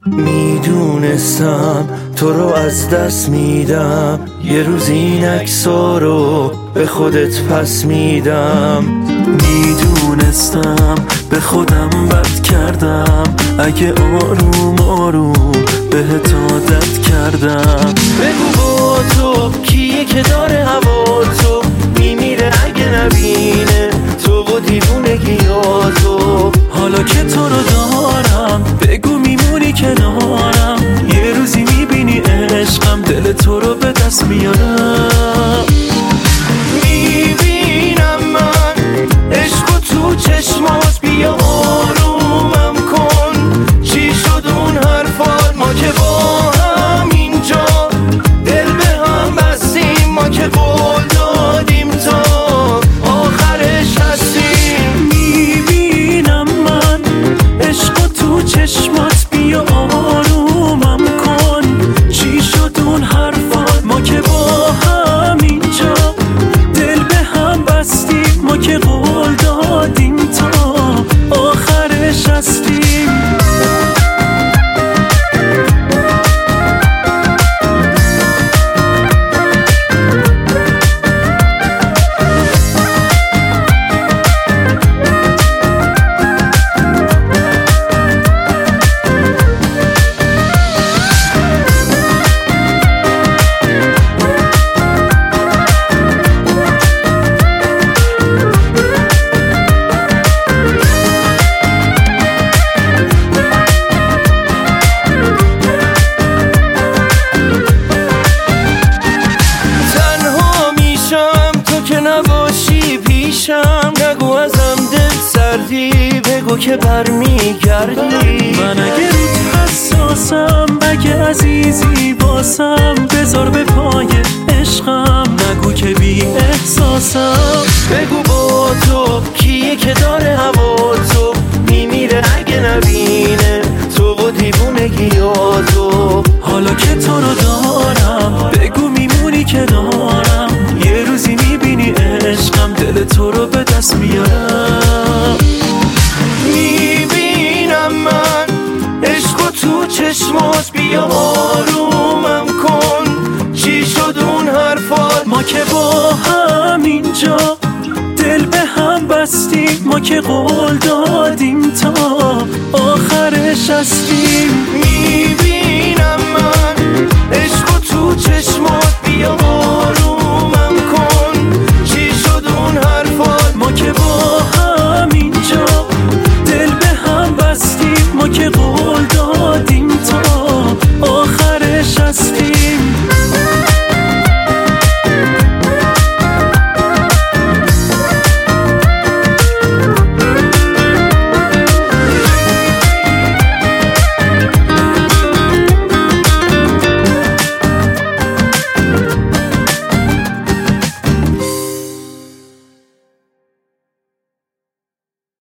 میدونستم تو رو از دست میدم، یه روز این عکس‌ها رو به خودت پس میدم. میدونستم به خودم بد کردم، اگه آروم آروم بهت عادت کردم. بگو با تو کیه که داره هوا تو میمیره اگه نبینه تو و دیوونگیاتو. حالا که تو رو دارم بگو میمونی کنارم، یه روزی میبینی عشقم دل تو رو به دست میارم. میبینم من عشقو تو چشمات، بیا آرومم کن. چی شد اون حرفات؟ ما که با هم اینجا دل به هم بستیم، ما که قول دادیم تا آخرش هستیم. میبینم من عشقو تو چشمات، بیا آرومم کن. چی شد اون حرفات؟ ما که با هم اینجا دل به هم بستیم، ما که قول دادیم تا آخرش هستیم. نگو ازم دل سردی، بگو که برمیگردی. من اگه روت حساسم، اگه عزیزی باسم، بذار به پای عشقم، نگو که بی احساسم. بگو با تو کیه که داره هوا تو میمیره اگه نبینه تو و دیوونگیاتو. حالا که تو رو دارم بگو میمونی کنارم، یه روزی میبینی عشقم دل تو رو به دست میارم. میبینم من عشقو تو چشمات، بیا آرومم کن. چی شد اون حرفات؟ ما که با هم اینجا دل به هم بستیم، ما که قول دادیم تا آخرش هستیم. میبینم من عشقو تو چشمات، بیا آرومم کن. چی شد اون حرفات؟ ما که با هم اینجا دل به هم بستیم، ما که قول